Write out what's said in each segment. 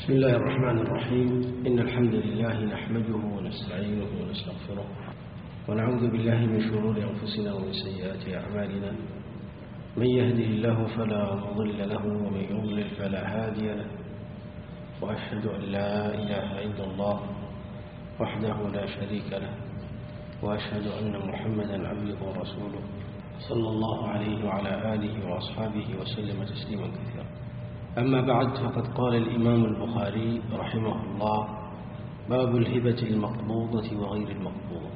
بسم الله الرحمن الرحيم. إن الحمد لله نحمده ونستعينه ونستغفره ونعوذ بالله من شرور أنفسنا ومن سيئات أعمالنا. من يهده الله فلا مضل له ومن يضلل فلا هادي له، وأشهد أن لا إله إلا الله وحده لا شريك له، وأشهد أن محمدا عبده ورسوله صلى الله عليه وعلى آله وأصحابه وسلم تسليما كثيرا. أما بعد، فقد قال الإمام البخاري رحمه الله: باب الهبة المقبوضة وغير المقبوضة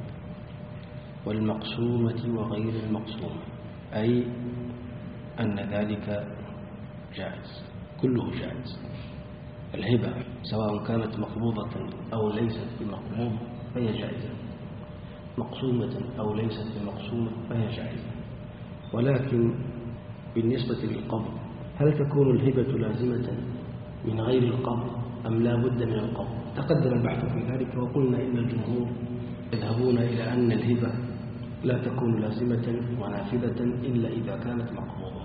والمقسومة وغير المقسومة، أي أن ذلك جائز، كله جائز. الهبة سواء كانت مقبوضة أو ليست بمقبوضة فهي جائزة، مقسومة أو ليست بمقسومة فهي جائزة. ولكن بالنسبة للقبض، هل تكون الهبة لازمة من غير القبض أم لا بد من القبض؟ تقدم البحث في ذلك، وقلنا إن الجمهور يذهبون إلى أن الهبة لا تكون لازمة ونافذة إلا إذا كانت مقبوضة،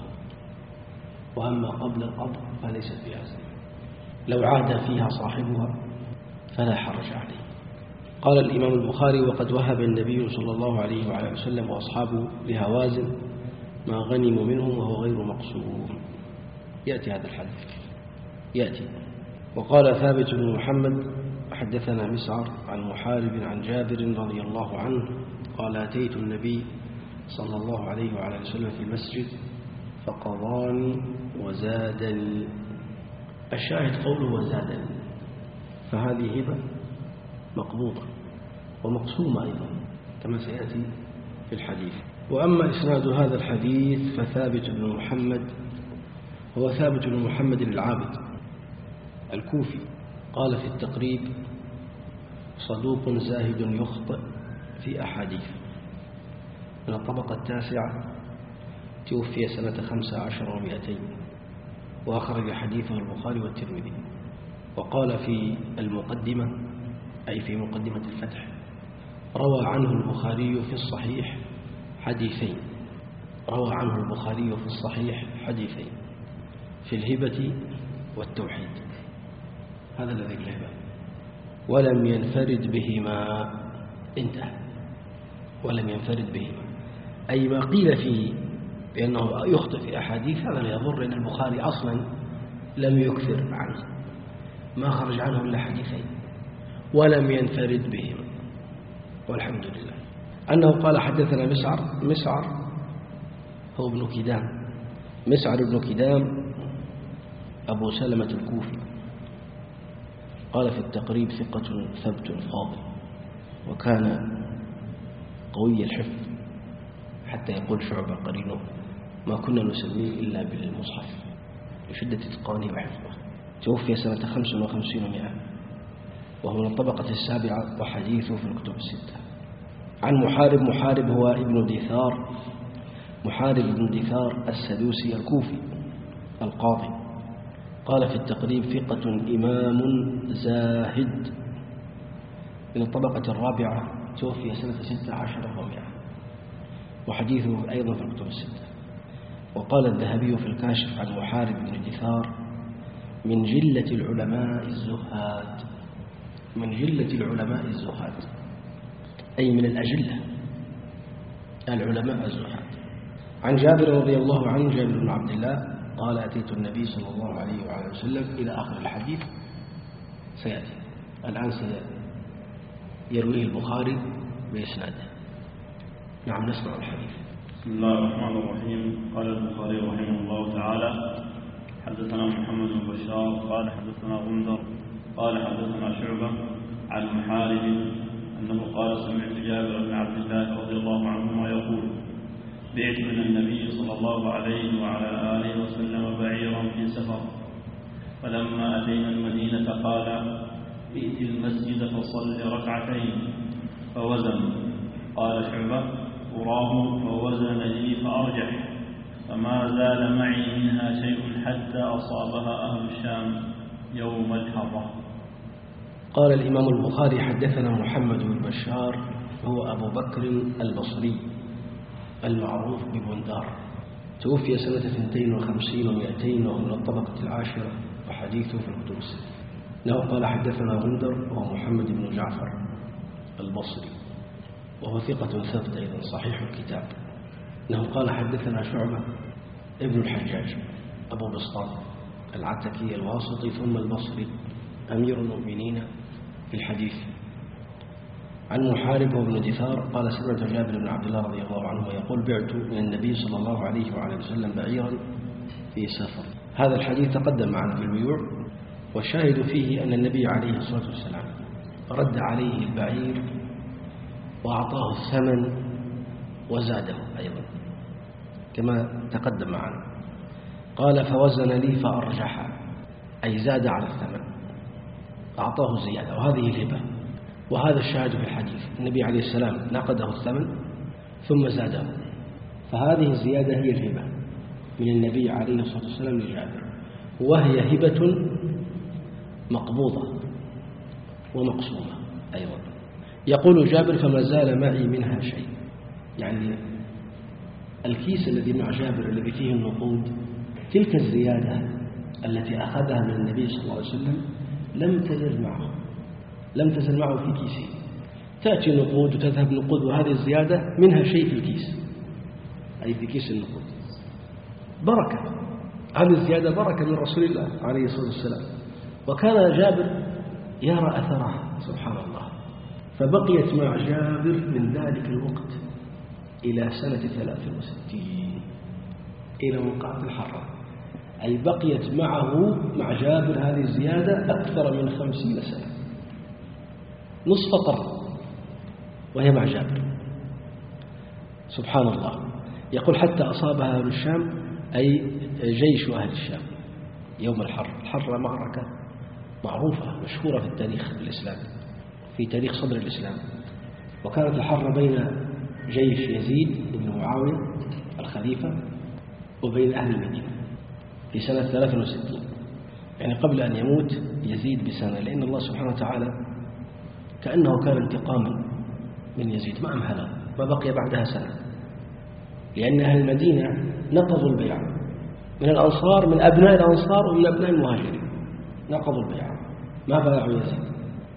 وأما قبل القبض فليست بلازمة. لو عاد فيها صاحبها فلا حرج عليه. قال الإمام البخاري: وقد وهب النبي صلى الله عليه وعلى وسلم وأصحابه لهوازن ما غنموا منه وهو غير مقسوم. يأتي هذا الحديث يأتي. وقال ثابت بن محمد: حدثنا مسعر عن محارب عن جابر رضي الله عنه قال: أتيت النبي صلى الله عليه وعلى وسلم في المسجد فقضاني وزادني. الشاهد قوله وزادني، فهذه هبة مقبوضة ومقسومة أيضا كما سيأتي في الحديث. وأما إسناد هذا الحديث فثابت بن محمد هو ثابت بن محمد العابد الكوفي، قال في التقريب: صدوق زاهد يخطئ في أحاديث، من الطبقة التاسعة، توفي سنة 15 و200، وأخرج حديثه البخاري والترمذي. وقال في المقدمة، أي في مقدمة الفتح: روى عنه البخاري في الصحيح حديثين، روى عنه البخاري في الصحيح حديثين في الهبة والتوحيد، هذا الذي الهبة، ولم ينفرد بهما. انتهى. ولم ينفرد بهما، أي ما قيل فيه بأنه يخطئ في أحاديث هذا لا يضر، لأن البخاري أصلا لم يكثر عنه، ما خرج عنه إلا حديثين، ولم ينفرد بهما، والحمد لله. أنه قال: حدثنا مسعر هو ابن كدام، مسعر ابن كدام أبو سلمة الكوفي، قال في التقريب: ثقة ثبت فاضل، وكان قوي الحفظ، حتى يقول شعبة قرينه: ما كنا نسميه إلا بالمصحف لشدة إتقانه وحفظه. توفي سنة 55 و100، وهو من الطبقة السابعة، وحديثه في الكتب الستة. عن محارب هو ابن دثار، محارب بن دثار السدوسي الكوفي القاضي، قال في التقريب: ثقة إمام زاهد، من الطبقة الرابعة، توفي سنة 16 و100، وحديثه أيضا في الكتب الستة. وقال الذهبي في الكاشف عن محارب بن دثار: من جلة العلماء الزهاد، من جلة العلماء الزهاد، أي من الأجلة العلماء الزهاد. عن جابر رضي الله عنه، جابر بن عبد الله، قال: أتيت النبي صلى الله عليه وعلى وسلم، إلى آخر الحديث سيأتي. الآن سيرويه البخاري بإسناده. نعم، نسمع الحديث. بسم الله الرحمن الرحيم. قال البخاري رحمه الله تعالى: حدثنا محمد بن بشار قال حدثنا غندر قال حدثنا شعبة عن محارب أنه قال: سمعت جابر بن عبد الله رضي الله عنهما يقول: بعت من النبي صلى الله عليه وعلى آله وسلم بعيرا في سفر، فلما أتينا المدينة قال: ائت المسجد فصل ركعتين، فوزن. قال شعبة: أراه فوزن لي فأرجح، فما زال معي منها شيء حتى أصابها أهل الشام يوم الحرة. قال الإمام البخاري: حدثنا محمد بن بشار هو أبو بكر البصري المعروف ببندار، توفي سنة 52 و200، وهو من الطبقة العاشرة، وحديثه في الكتب الستة. أنه قال حدثنا غندر وهو محمد بن جعفر البصري وهو ثقة ثبت أيضا صحيح الكتاب، أنه قال حدثنا شعبة ابن الحجاج أبو بسطام العتكي الواسطي ثم البصري أمير المؤمنين في الحديث، عن محارب وابن دثار قال سمعت جابر بن عبد الله رضي الله عنه يقول بعت من النبي صلى الله عليه وعلى وسلم بعيرا في سفر. هذا الحديث تقدم معنا في البيوع، والشاهد فيه أن النبي عليه الصلاة والسلام رد عليه البعير وأعطاه الثمن وزاده أيضا كما تقدم معنا. قال فوزن لي فأرجح، أي زاد على الثمن، أعطاه زيادة، وهذه الهبة. وهذا الشاهد في الحديث، النبي عليه السلام نقده الثمن ثم زاده، فهذه الزيادة هي الهبة من النبي عليه الصلاة والسلام لجابر، وهي هبة مقبوضة ومقسومة أيضا. يقول جابر فما زال معي منها شيء، يعني الكيس الذي مع جابر الذي فيه النقود، تلك الزيادة التي أخذها من النبي صلى الله عليه وسلم لم تزل معه في كيسه. تأتي نقود وتذهب نقود، وهذه الزيادة منها شيء في الكيس، أي في كيس النقود بركة. هذه الزيادة بركة من رسول الله عليه الصلاة والسلام، وكان جابر يرى أثرها سبحان الله. فبقيت مع جابر من ذلك الوقت إلى سنة 63 إلى وقعة الحرة، أي بقيت معه مع جابر هذه الزيادة أكثر من 50 سنة، نصف قرن وهي مع جابر سبحان الله. يقول حتى أصابها أهل الشام، أي جيش أهل الشام يوم الحر. الحر معركة معروفة مشهورة في التاريخ الإسلامي، في تاريخ صدر الإسلام، وكانت الحر بين جيش يزيد بن معاوية الخليفة وبين أهل المدينة في سنة 63، يعني قبل أن يموت يزيد بسنة، لأن الله سبحانه وتعالى كأنه كان انتقاما من يزيد ما أمهله، ما بقي بعدها سنة، لأن أهل المدينة نقضوا البيعة من الأنصار، من أبناء الأنصار ومن أبناء المهاجرين، نقضوا البيعة ما بايعوا يزيد.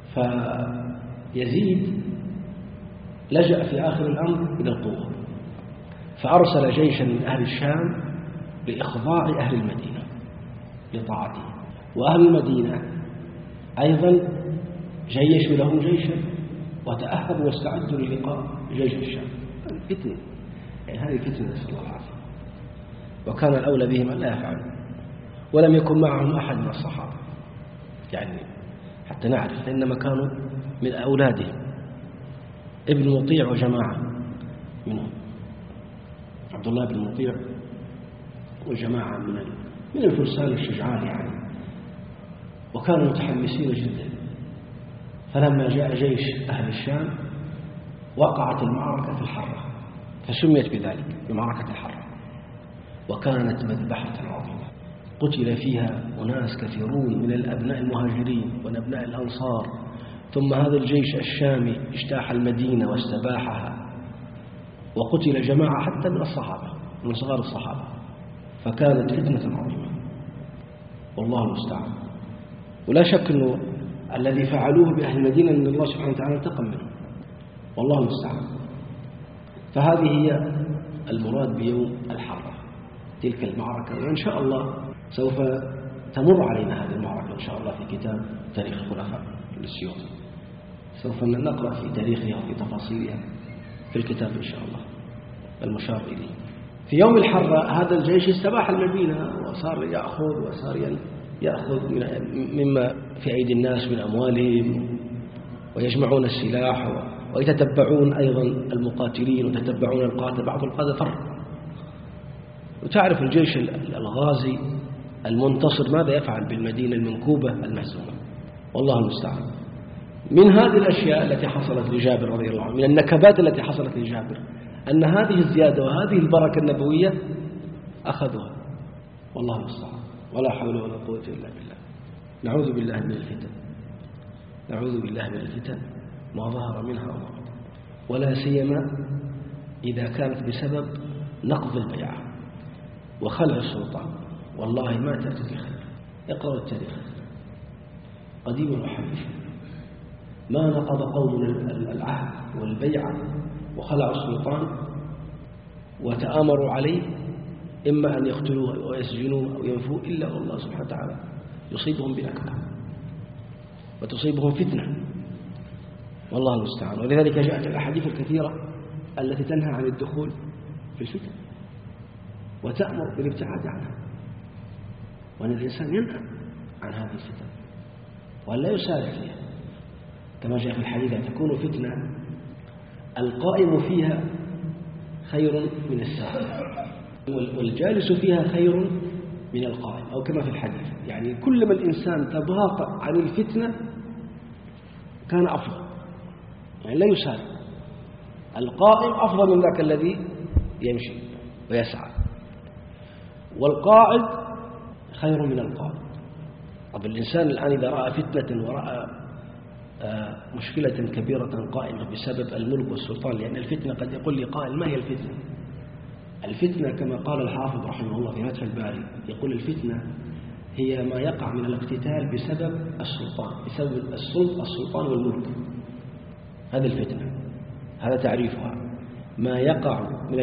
فيزيد لجأ في آخر الأمر إلى القوة، فأرسل جيشا من أهل الشام لإخضاع أهل المدينة لطاعته، وأهل المدينة أيضا جيشوا لهم جيشا وتأهبوا واستعدوا للقاء جيش الشام. الفتنة، يعني هذه فتنة نسأل الله العافية، وكان الأولى بهم أن لا يفعلوا، ولم يكن معهم أحد من الصحابة، يعني حتى نعرف، إنما كانوا من أولادهم ابن مطيع وجماعة منهم، عبد الله بن مطيع وجماعة من الفرسان الشجعان يعني، وكانوا متحمسين جدا. فلما جاء جيش أهل الشام وقعت المعركة في الحرة، فسميت بذلك بمعركة الحرة، وكانت مذبحة عظيمة قتل فيها أناس كثيرون من الأبناء المهاجرين وأبناء الأنصار، ثم هذا الجيش الشامي اجتاح المدينة واستباحها، وقتل جماعة حتى من الصحابة من صغار الصحابة، فكانت فتنة عظيمة والله المستعان. ولا شك أنه الذي فعلوه بأهل المدينة أن الله سبحانه وتعالى انتقم منهم والله المستعان. فهذه هي المراد بيوم الحرة، تلك المعركة، وإن شاء الله سوف تمر علينا هذه المعركة إن شاء الله في كتاب تاريخ الخلفاء للسيوطي، سوف نقرأ في تاريخها وفي تفاصيلها في الكتاب إن شاء الله المشار إليه. في يوم الحرة هذا الجيش استباح المدينة وصار يأخذ مما في أيدي الناس من أموالهم، ويجمعون السلاح ويتتبعون أيضا المقاتلين ويتتبعون القادة، بعض القادة فر. وتعرف الجيش الغازي المنتصر ماذا يفعل بالمدينة المنكوبة المهزومة والله المستعان. من هذه الأشياء التي حصلت لجابر رضي الله عنه، من النكبات التي حصلت لجابر، أن هذه الزيادة وهذه البركة النبوية أخذوها والله المستعان، ولا حول ولا قوة إلا بالله. نعوذ بالله من الفتن، نعوذ بالله من الفتن ما ظهر منها وما بطن، ولا سيما إذا كانت بسبب نقض البيعة وخلع السلطان، والله ما تأتي بخير. اقرأوا التاريخ، قديما وحديثا. ما نقض قوم العهد والبيعة وخلعوا السلطان وتآمروا عليه إما أن يقتلوه ويسجنوه أو ينفوه إلا والله سبحانه وتعالى يصيبهم بنكبة وتصيبهم فتنة، والله المستعان. ولذلك جاءت الأحاديث الكثيرة التي تنهى عن الدخول في الفتن وتأمر بالابتعاد عنها، وأن الإنسان ينهى عن هذه الفتن وأن لا يسارع فيها، كما جاء في الحديث: تكون فتنة القائم فيها خير من السائر والجالس فيها خير من القائم، أو كما في الحديث، يعني كلما الإنسان تباطأ عن الفتنة كان أفضل، يعني لا يسارع. القائم أفضل من ذاك الذي يمشي ويسعى، والقاعد خير من القائم. طب الإنسان الآن إذا رأى فتنة ورأى مشكلة كبيرة قائمة بسبب الملك والسلطان، لأن الفتنة قد يقول لي قائل: ما هي الفتنة؟ الفتنة كما قال الحافظ رحمه الله في فتح الباري، يقول: الفتنة هي ما يقع من الاقتتال بسبب السلطان، بسبب السلطان والملك. هذه الفتنة، هذا تعريفها: ما يقع من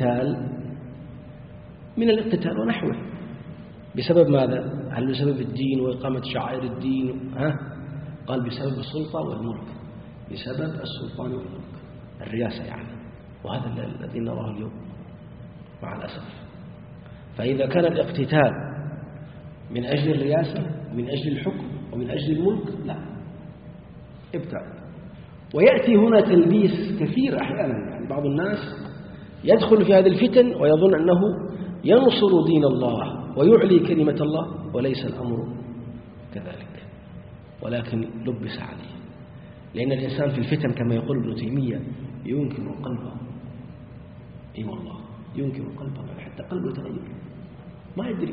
الاقتتال ونحوه. بسبب ماذا؟ هل بسبب الدين وإقامة شعائر الدين؟ قال: بسبب السلطة والملك، بسبب السلطان والملك، الرياسة يعني. وهذا الذي نراه اليوم مع الأسف. فإذا كان الاقتتال من أجل الرياسة، من أجل الحكم، ومن أجل الملك، لا، ابتعد. ويأتي هنا تلبيس كثير أحيانا، يعني بعض الناس يدخل في هذه الفتن ويظن أنه ينصر دين الله ويعلي كلمة الله، وليس الأمر كذلك، ولكن لبس عليه. لأن الإنسان في الفتن كما يقول ابن تيمية ينكر قلبه، أي والله ينكر قلبه، حتى قلبه يتغير ما يدري،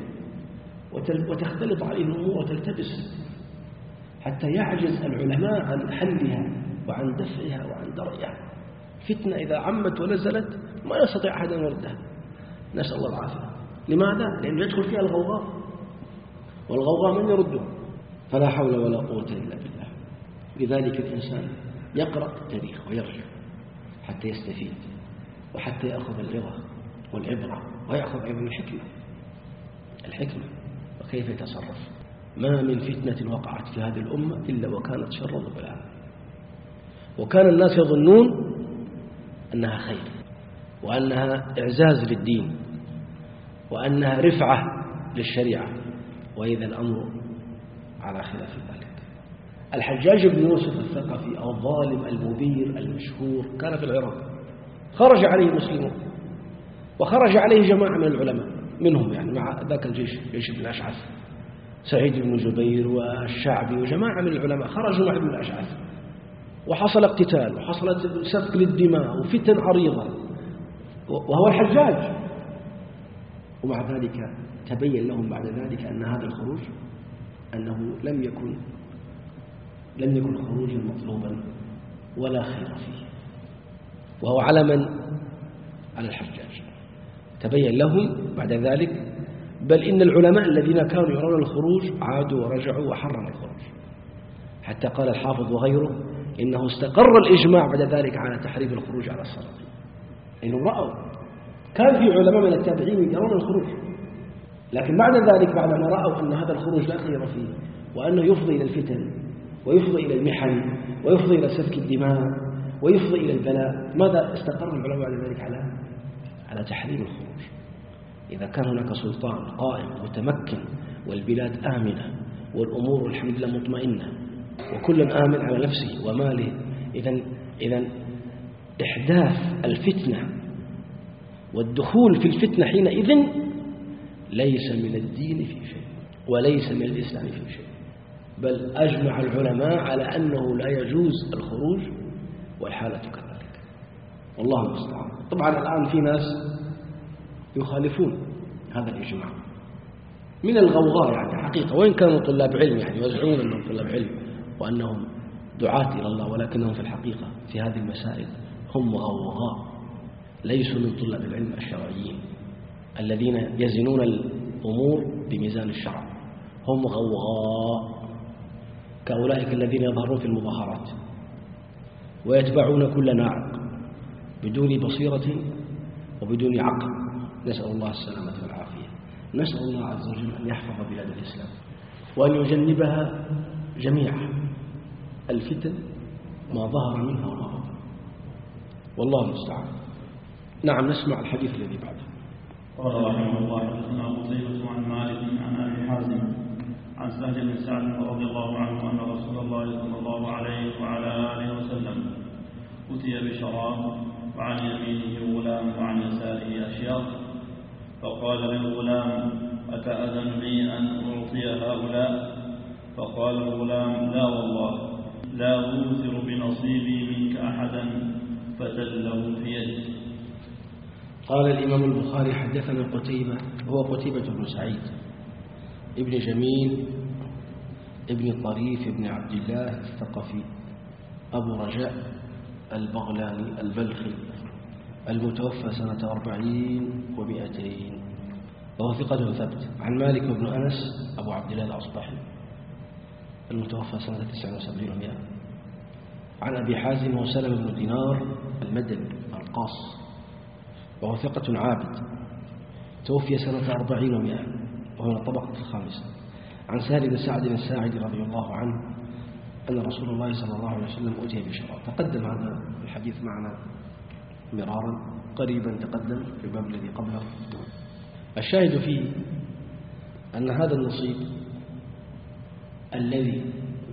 وتختلط عليه الأمور وتلتبس، حتى يعجز العلماء عن حلها وعن دفعها وعن درئها. فتنة إذا عمت ونزلت ما يستطيع أحد أن يردها، نسأل الله العافية. لماذا؟ لأنه يدخل فيها الغوغاء، والغوغاء من يرده؟ فلا حول ولا قوة إلا بالله. لذلك الإنسان يقرأ التاريخ ويرجع حتى يستفيد، وحتى يأخذ العظة والعبرة، ويأخذ أيضا الحكمة وكيف يتصرف. ما من فتنة وقعت في هذه الأمة إلا وكانت شر رب العالمين، وكان الناس يظنون أنها خير، وأنها إعزاز للدين، وأنها رفعة للشريعة، وإذا الأمر على خلاف ذلك. الحجاج بن يوسف الثقفي أو الظالم المبير المشهور كان في العراق، خرج عليه المسلمون، وخرج عليه جماعة من العلماء منهم، يعني مع ذاك الجيش، جيش ابن الأشعث، سعيد بن جبير والشعبي وجماعة من العلماء خرجوا مع ابن الأشعث، وحصل اقتتال وحصلت سفك للدماء وفتن عريضة، وهو الحجاج. ومع ذلك تبين لهم بعد ذلك أن هذا الخروج أنه لم يكن خروجا مطلوبا ولا خير فيه، وهو على من؟ على الحجاج. تبين لهم بعد ذلك، بل إن العلماء الذين كانوا يرون الخروج عادوا ورجعوا وحرموا الخروج، حتى قال الحافظ وغيره إنه استقر الإجماع بعد ذلك على تحريم الخروج على السلاطين، إنهم رأوا. كان في علماء من التابعين يرون الخروج، لكن بعد ذلك بعدما رأوا أن هذا الخروج لا خير فيه، وأنه يفضي إلى الفتن ويفضي إلى المحن ويفضي إلى سفك الدماء ويفضي إلى البلاء، ماذا استقر العلماء بعد ذلك على تحريم الخروج؟ إذا كان هناك سلطان قائم متمكن والبلاد آمنة والأمور الحمد لله مطمئنة وكل آمن على نفسه وماله، إذن إحداث الفتنة والدخول في الفتنة حينئذ ليس من الدين في شيء وليس من الإسلام في شيء، بل أجمع العلماء على أنه لا يجوز الخروج والحالة كذلك، والله المستعان. طبعا الآن في ناس يخالفون هذا الإجماع من الغوغاء، يعني حقيقة، وإن كانوا طلاب علم، يعني يزعمون أنهم طلاب علم وأنهم دعاة إلى الله، ولكنهم في الحقيقة في هذه المسائل هم غوغاء، ليسوا من طلاب العلم الشرعيين الذين يزنون الأمور بميزان الشرع، هم غوغاء كأولئك الذين يظهرون في المظاهرات ويتبعون كل ناعق بدون بصيرة وبدون عقل. نسأل الله السلامة والعافية. نسأل الله عز وجل أن يحفظ بلاد الإسلام وأن يجنبها جميعا الفتن ما ظهر منها وما بطن، والله المستعان. نعم، نسمع الحديث الذي بعده. قال رحمه الله: حدثنا قتيبة عن مالك عن أبي حازم عن سهل بن سعد رضي الله عنه أن رسول الله صلى الله عليه وعلى آله وسلم أتي بشراب وعن يمينه غلام وعن يساره أشياخ، فقال للغلام: أتأذن لي أن أعطي هؤلاء؟ فقال الغلام: لا والله، لا أوثر بنصيبي منك أحدا، فدله في يده. قال الإمام البخاري: حدثنا قتيبة، هو قتيبة بن سعيد ابن جميل ابن طريف ابن عبد الله الثقفي أبو رجاء البغلاني البلخي المتوفى سنة 40 و200، وهو ثقة ثبت. عن مالك بن أنس أبو عبد الله الأصبحي المتوفى سنة 79 و100. عن أبي حازم وسلم بن دينار المدني القاص وهو ثقة عابد، توفي سنة 40 و100 وهو من الطبقة الخامسة. عن سهل بن سعد الساعدي رضي الله عنه أن رسول الله صلى الله عليه وسلم أتي بشراب. تقدم هذا الحديث معنا مرارا، قريبا تقدم في الباب الذي قبله. الشاهد فيه أن هذا النصيب الذي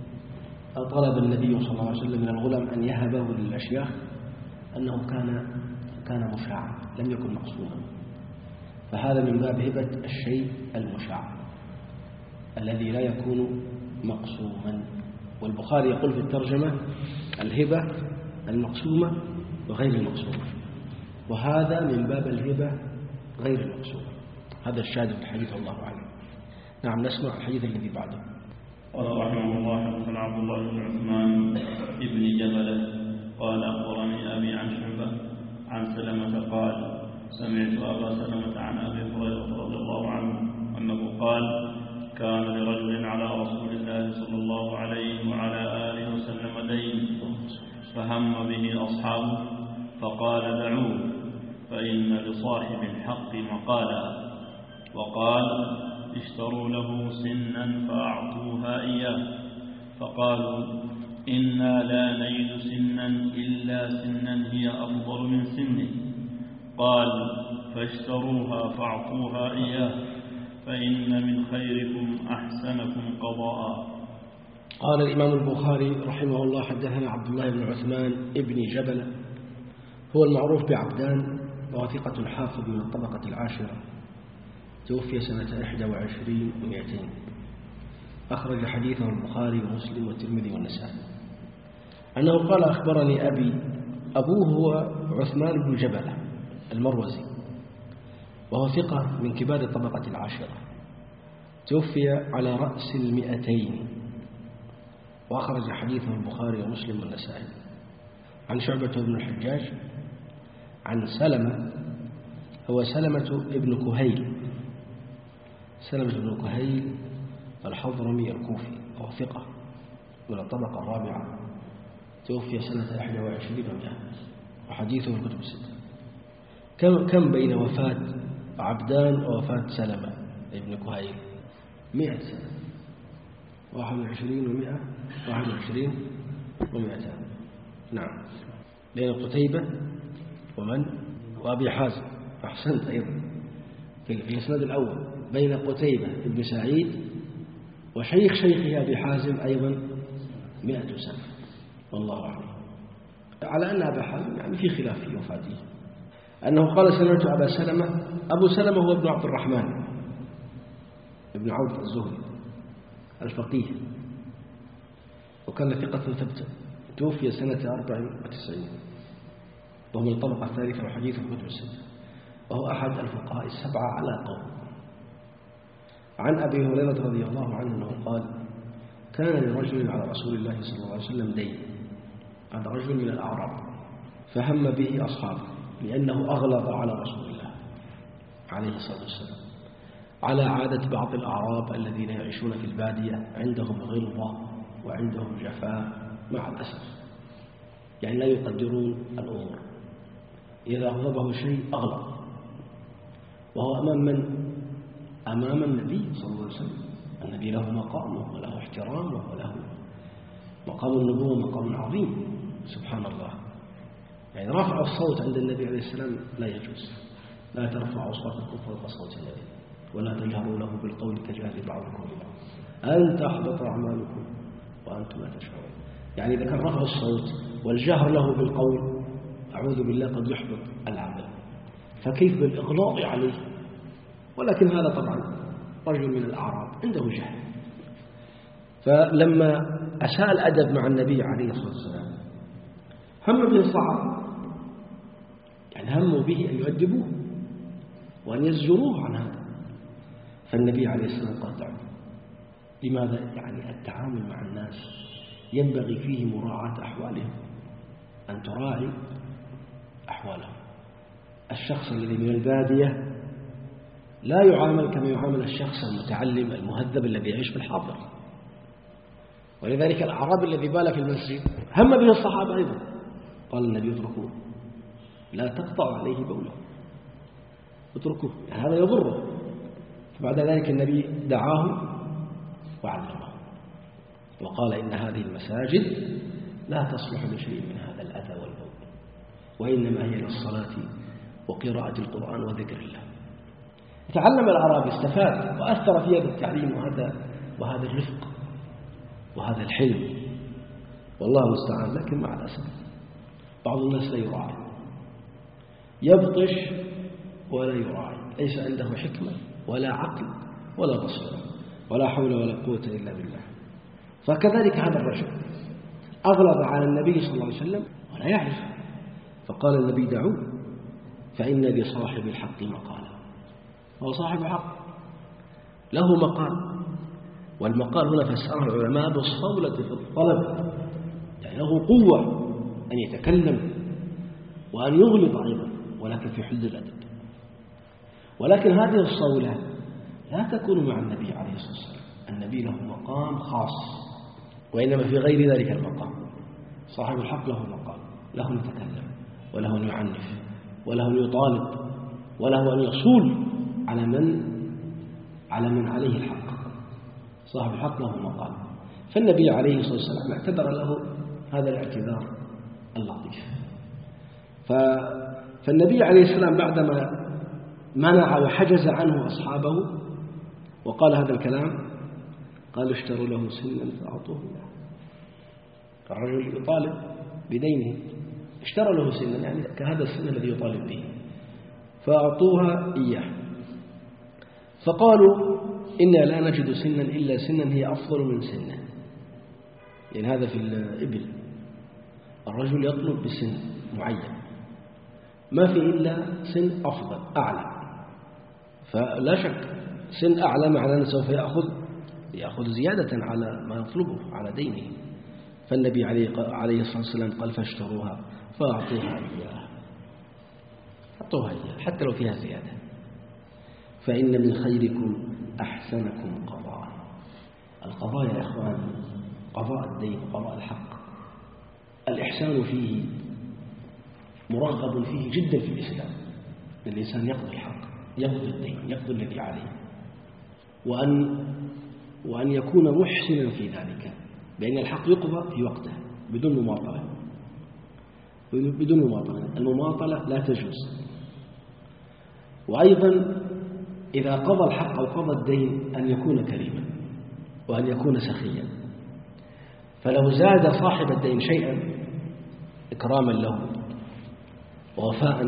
طلب النبي صلى الله عليه وسلم من الغلام أن يهبه للأشياخ أنه كان مشاعا، لم يكن مقصودا، فهذا من باب هبة الشيء المشاع الذي لا يكون مقسوما. والبخاري يقول في الترجمة: الهبة المقسومة وغير المقسومة، وهذا من باب الهبة غير المقسومة. هذا الشاهد في الحديث والله أعلم. نعم، نسمع الحديث الذي بعده. قال رحمه الله: حدثنا عبد الله بن عثمان بن جبلة قال أخبرني أبي عن شعبة عن سلمة قال: سمعت أبا سلمة عن أبي هريرة رضي الله عنه أنه قال: كان لرجل على رسول الله صلى الله عليه وعلى آله وسلم دين، فهم به أصحابه فقال: دعوه فإن لصاحب الحق مقالا. وقال: اشتروا له سنا فأعطوها إياه، فقالوا: إنا لا نجد سنا إلا سنا هي أفضل من سنه. قال: فاشتروها فاعطوها إياه، فإن من خيركم أحسنكم قضاء. قال الإمام البخاري رحمه الله: حدثنا عبد الله بن عثمان ابن جبل، هو المعروف بعبدان، وهو ثقة حافظ من الطبقة العاشرة، توفي سنة 21 و200، أخرج حديثه البخاري ومسلم والترمذي والنسائي. أنه قال: أخبرني أبي. أبوه هو عثمان بن جبل المروزي، وهو ثقة من كبار الطبقة العاشرة، توفي على رأس 200، وأخرج حديثه البخاري ومسلم والنسائي. عن شعبة بن الحجاج عن سلمة، هو سلمة ابن كهيل، سلمة بن كهيل الحضرمي الكوفي، وهو ثقة من الطبقة الرابعة، توفي سنة 21 و100، وحديثه في الكتب الستة. كم بين وفاة عبدان ووفاة سلمة ابن كهيل؟ 100 سنة، 21 و100، 21 و200. نعم، بين قتيبة ومن؟ وأبي حازم. أحسنت أيضا في الإسناد الأول بين قتيبة بن سعيد وشيخ شيخه أبي حازم أيضا 100 سنة، والله أعلم. على أن أبا حازم يعني في خلاف في وفاته. أنه قال: سمعت أبا سلمة. أبو سلمة هو ابن عبد الرحمن ابن عوف الزهري الفقيه، وكان ثقة ثبتا، توفي سنة 94، وهو من الطبقة الثالثة وحديث الكتب الستة، وهو أحد الفقهاء السبعة على قول. عن أبي هريرة رضي الله عنه أنه قال: كان لرجل على رسول الله صلى الله عليه وسلم دين، هذا رجل من الأعراب، فهم به أصحابه لأنه أغلظ على رسول الله عليه الصلاة والسلام، على عادة بعض الأعراب الذين يعيشون في البادية، عندهم غلظة وعندهم جفاء مع الأسف، يعني لا يقدرون الأمور. إذا أغضبه شيء أغلب، وهو أمام من؟ أمام النبي صلى الله عليه وسلم. النبي له مقامه وله احترامه وله مقام النبوة، مقام عظيم سبحان الله. يعني رفع الصوت عند النبي عليه السلام لا يجوز. لا ترفعوا أصواتكم فوق صوت النبي ولا تجهروا له بالقول كجهر بعضكم لبعض أن تحبط أعمالكم وأنتم لا تشعرون. يعني إذا كان رفع الصوت والجهر له بالقول أعوذ بالله قد يحبط العمل، فكيف بالإغلاظ عليه؟ ولكن هذا طبعا رجل من الأعراب عنده جهل، فلما أساء الأدب مع النبي عليه الصلاة والسلام هم به الصحابة، يعني هموا به أن يؤدبوه وأن يزجروه عن هذا. فالنبي عليه الصلاة والسلام قال دعوا. لماذا؟ يعني التعامل مع الناس ينبغي فيه مراعاة أحوالهم، أن تراعي أحوالهم. الشخص الذي من البادية لا يعامل كما يعامل الشخص المتعلم المهذب الذي يعيش في الحاضر. ولذلك الأعرابي الذي بال في المسجد هم به الصحابة أيضا، قال النبي اتركوه لا تقطع عليه بوله، اتركوه يعني هذا يضره. فبعد ذلك النبي دعاه وعلمه وقال إن هذه المساجد لا تصلح لشيء من هذا الأذى والبول، وإنما هي للصلاة وقراءة القرآن وذكر الله. تعلم الأعرابي، استفاد وأثر في هذا التعليم وهذا الرفق وهذا الحلم، والله المستعان. لكن مع الأسف بعض الناس لا يراعي، يبطش ولا يراعي، ليس عنده حكمة ولا عقل ولا بصيرة ولا حول ولا قوة إلا بالله. فكذلك هذا الرجل أغلظ على النبي صلى الله عليه وسلم ولا يعرف، فقال النبي دعوه فإن لصاحب الحق مقالا. هو صاحب حق له مقال، والمقال هنا فسره العلماء بالصولة في الطلب، يعني له قوة أن يتكلم وأن يغلظ أيضا، ولكن في حدود الأدب. ولكن هذه الصولة لا تكون مع النبي عليه الصلاة والسلام. النبي له مقام خاص، وإنما في غير ذلك المقام. صاحب الحق له مقام، له أن يتكلم وله أن يعنف وله أن يطالب وله أن يصول على من عليه الحق. صاحب الحق له مقام، فالنبي عليه الصلاة والسلام اعتذر له هذا الاعتذار اللطيف. فالنبي عليه السلام بعدما منع وحجز عنه أصحابه وقال هذا الكلام، قال اشتروا له سنا فأعطوه له. الرجل يطالب بدينه، اشترى له سنا يعني كهذا السن الذي يطالب به، فأعطوها إياه. فقالوا إنا لا نجد سنا إلا سنا هي أفضل من سنه، يعني هذا في الإبل الرجل يطلب بسن معين، ما في إلا سن أفضل أعلى، فلا شك سن أعلى معناه أنه سوف يأخذ زيادة على ما يطلبه على دينه. فالنبي عليه الصلاة والسلام قال فاشتروها فأعطوها إياه، أعطوها إياه حتى لو فيها زيادة. فإن من خيركم أحسنكم قضاء. القضاء يا إخوان، قضاء الدين قضاء الحق، الإحسان فيه مرغب فيه جدا في الإسلام. الإنسان يقضي الحق، يقضي الدين، يقضي الذي عليه، وأن يكون محسنا في ذلك، بأن الحق يقضى في وقته بدون مماطلة. المماطلة لا تجوز. وأيضا إذا قضى الحق أو قضى الدين أن يكون كريما وأن يكون سخيا. فلو زاد صاحب الدين شيئا إكراما له ووفاء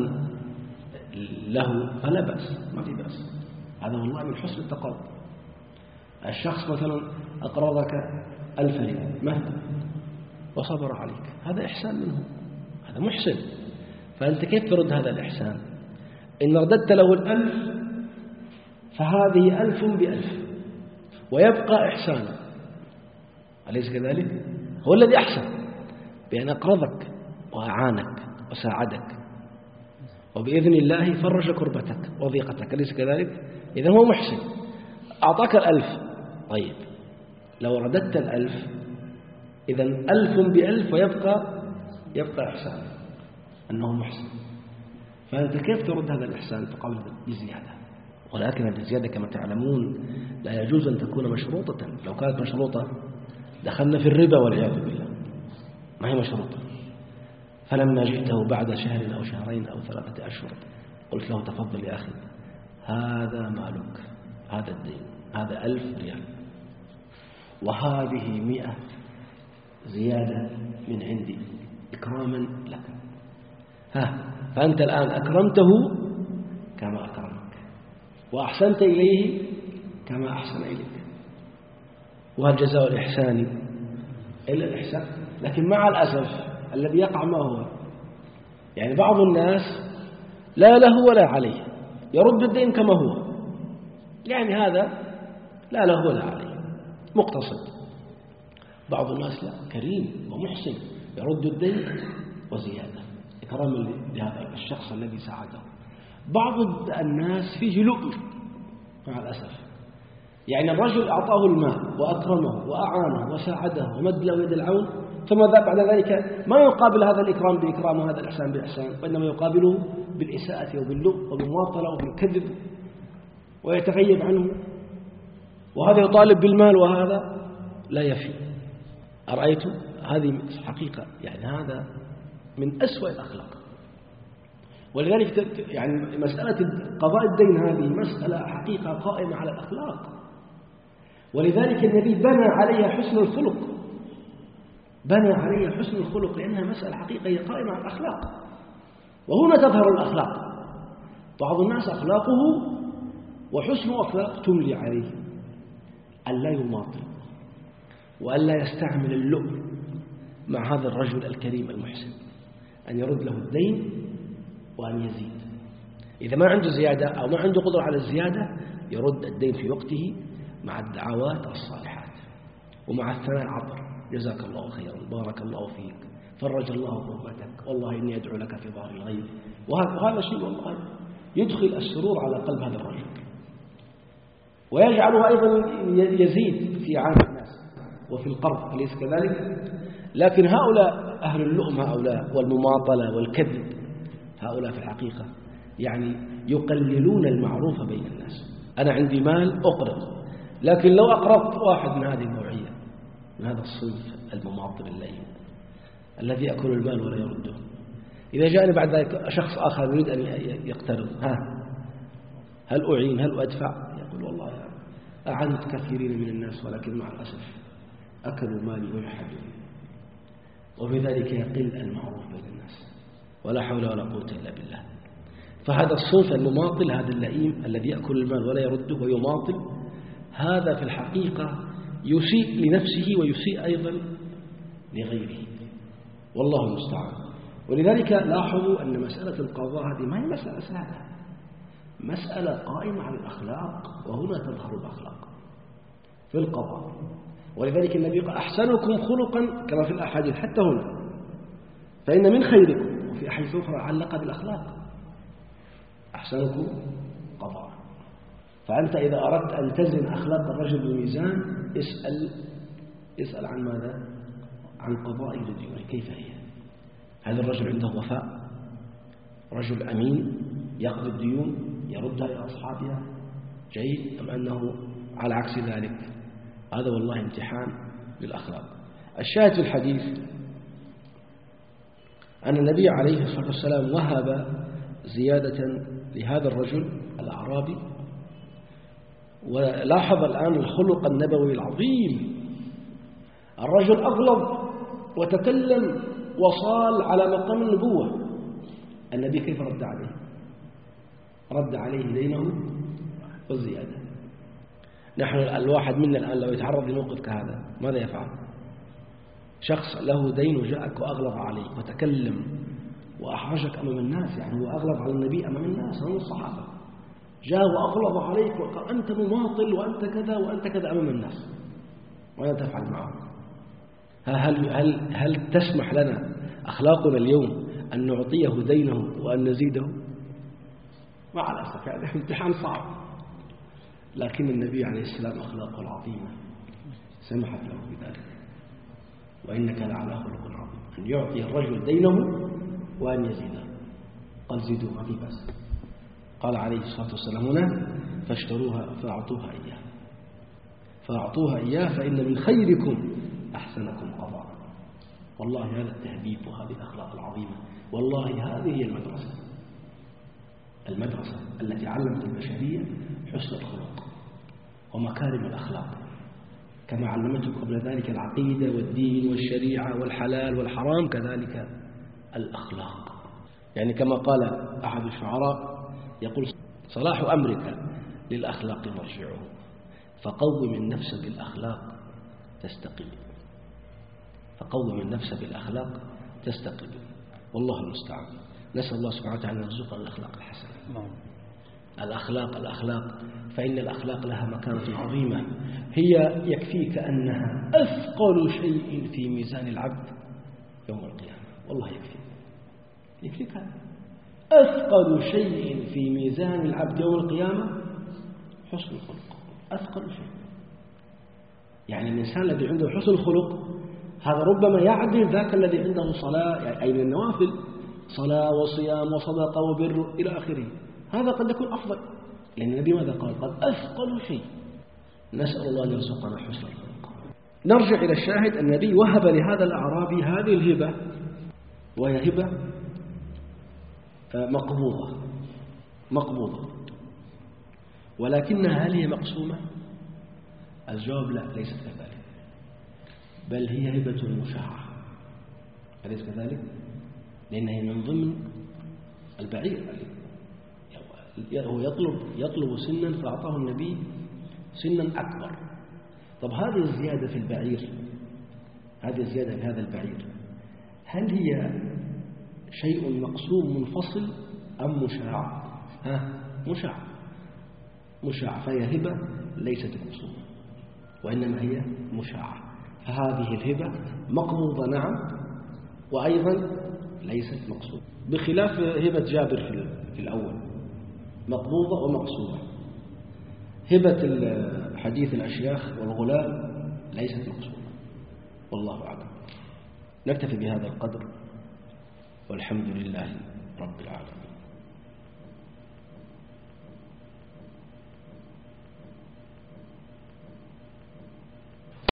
له فلا بأس، ما في بأس. هذا والله من حسن التقاضي. الشخص مثلا أقرضك 1000 ريال مثلا وصبر عليك، هذا إحسان منه، هذا محسن. فأنت كيف ترد هذا الإحسان؟ إن رددت له 1000 فهذه 1000 ب1000 ويبقى إحسانا، أليس كذلك؟ هو الذي أحسن بأن أقرضك وأعانك وساعدك، وبإذن الله فرج كربتك وضيقتك، أليس كذلك؟ إذن هو محسن، أعطاك 1000. طيب لو رددت 1000 إذا 1000 ب1000 ويبقى إحسان أنه محسن. فأنت كيف ترد هذا الإحسان؟ تقابل بزيادة. ولكن الزيادة كما تعلمون لا يجوز أن تكون مشروطة. لو كانت مشروطة دخلنا في الربا والعياذ بالله. ما هي مشروطة. فلما جئته بعد شهر أو شهرين أو 3 أشهر قلت له تفضل يا أخي هذا مالك، هذا الدين، هذا 1000 ريال وهذه 100 زيادة من عندي إكراما لك. فأنت الآن أكرمته كما أكرمك وأحسنت إليه كما أحسن إليك. وهل جزاء الإحسان إلا الإحسان؟ لكن مع الأسف الذي يقع ما هو، يعني بعض الناس لا له ولا عليه، يرد الدين كما هو، يعني هذا لا له ولا عليه مقتصد. بعض الناس لا، كريم ومحسن يرد الدين وزيادة إكراما لهذا الشخص الذي ساعده. بعض الناس فيه لؤم مع الأسف، يعني الرجل أعطاه المال وأكرمه وأعانه وساعده ومد له يد العون، ثم بعد ذلك ما يقابل هذا الإكرام بإكرام وهذا الإحسان بإحسان، وإنما يقابله بالإساءة وباللؤم وبالمواطلة وبالكذب ويتغيب عنه، وهذا يطالب بالمال وهذا لا يفي. أرأيتم؟ هذه حقيقة، يعني هذا من أسوأ الأخلاق. ولذلك يعني مسألة قضاء الدين هذه مسألة حقيقة قائمة على الأخلاق، ولذلك النبي بنى عليها حسن الخلق، بنى عليها حسن الخلق، لأنها مسألة حقيقة هي قائمة على الأخلاق. وهنا تظهر الأخلاق. بعض الناس أخلاقه وحسن أخلاق تملي عليه ألا يماطل وألا يستعمل اللؤم مع هذا الرجل الكريم المحسن، أن يرد له الدين وأن يزيد. إذا ما عنده زيادة أو ما عنده قدرة على الزيادة يرد الدين في وقته مع الدعوات الصالحات ومع الثناء العطر، جزاك الله خيرا، بارك الله فيك، فرج الله كربتك، والله إني أدعو لك في ظهر الغيب. وهذا شيء والله يدخل السرور على قلب هذا الرجل ويجعله أيضا يزيد في عام الناس وفي القرض، أليس كذلك؟ لكن هؤلاء أهل اللؤم هؤلاء والمماطلة والكذب، هؤلاء في الحقيقة يعني يقللون المعروف بين الناس. أنا عندي مال أقرض، لكن لو أقرضت واحد من هذه النوعية، من هذا الصنف المماطل اللئيم الذي يأكل المال ولا يرده، إذا جاءني بعد ذلك شخص آخر يريد أن يقترض، هل أعين هل أدفع؟ يقول والله أعنت كثيرين من الناس ولكن مع الأسف أكلوا مالي ويحدوني، وبذلك يقل المعروف بين الناس، ولا حول ولا قوة إلا بالله. فهذا الصنف المماطل، هذا اللئيم الذي يأكل المال ولا يرده ويماطل، هذا في الحقيقة يسيء لنفسه ويسيء أيضا لغيره، والله المستعان. ولذلك لاحظوا أن مسألة القضاء هذه ما هي مسألة سهلة، مسألة قائمة على الأخلاق، وهنا تظهر الأخلاق في القضاء. ولذلك النبي قال أحسنكم خلقا كما في الأحاديث حتى هنا، فإن من خيركم، وفي أحاديث أخرى علق بالأخلاق أحسنكم قضاء. فأنت إذا أردت أن تزن أخلاق الرجل بالميزان اسأل عن ماذا؟ عن قضاء الديون، كيف هي؟ هذا الرجل عنده وفاء، رجل أمين يقضي الديون يردها إلى أصحابها جيد، أم أنه على عكس ذلك؟ هذا والله امتحان للأخلاق. الشاهد في الحديث أن النبي عليه الصلاة والسلام وهب زيادة لهذا الرجل الأعرابي. ولاحظ الآن الخلق النبوي العظيم، الرجل أغلظ وتكلم وصال على مقام النبوة. النبي كيف رد عليه؟ رد عليه دينه والزيادة. نحن الواحد منا الآن لو يتعرض لموقف كهذا ماذا يفعل؟ شخص له دين وجاءك وأغلظ عليك وتكلم وأحرجك أمام الناس، يعني هو أغلظ على النبي أمام الناس أمام الصحابة، جاء وأغلظ عليك وقال أنت مماطل وأنت كذا وأنت كذا أمام الناس، ماذا تفعل معه؟ هل تسمح لنا أخلاقنا اليوم أن نعطيه دينه وأن نزيده؟ مع الأسف هذا امتحان صعب، لكن النبي عليه السلام أخلاقه العظيمة سمحت له بذلك، وإنك لعلى خلق عظيم. أن يعطي الرجل دينه وأن يزيده، قال زيدوا ما في بأس. قال عليه الصلاة والسلام هنا فاشتروها فأعطوها إياه فإن من خيركم أحسنكم قضاء. والله هذا التهذيب وهذه الأخلاق العظيمة، والله هذه هي المدرسة التي علمت البشرية حسن الخلق ومكارم الأخلاق، كما علمتهم قبل ذلك العقيدة والدين والشريعة والحلال والحرام، كذلك الأخلاق. يعني كما قال أحد الشعراء يقول صلاح أمرك للأخلاق مرجعه، فقوم النفس بالأخلاق تستقيم. والله المستعان. نسأل الله سبحانه وتعالى أن يرزقنا الأخلاق الحسنة. الأخلاق فإن الأخلاق لها مكانة عظيمة، هي يكفيك أنها أثقل شيء في ميزان العبد يوم القيامة. والله يكفيك أثقل شيء في ميزان العبد يوم القيامة حسن الخلق، أثقل شيء. يعني الإنسان الذي عنده حسن الخلق هذا ربما يعدل ذاك الذي عنده صلاة، أي من النوافل، صلاة وصيام وصدقة وبر إلى آخره، هذا قد يكون أفضل، لأن النبي ماذا قال؟ قد أثقل شيء. نسأل الله أن يرزقنا حسن الخلق. نرجع إلى الشاهد. النبي وهب لهذا الأعرابي هذه الهبة، وهي هبة مقبوضة، ولكنها هل هي مقسومة؟ الجواب لا، ليست كذلك، بل هي هبة مشاعة، أليس كذلك؟ لأنها من ضمن البعير. هو يطلب سنا فأعطاه النبي سنا أكبر. طب هذه الزيادة في البعير، هذه الزيادة في هذا البعير، هل هي شيء مقسوم منفصل أم مشاع؟ مشاع، فهي هبة ليست مقسومة، وإنما هي مشاعة. فهذه الهبة مقبوضة نعم، وأيضا ليست مقسومة، بخلاف هبة جابر في الأول مقبوضة ومقسومة. هبة حديث الأشياخ والغلام ليست مقسومة. والله أعلم. نكتفي بهذا القدر، والحمد لله رب العالمين.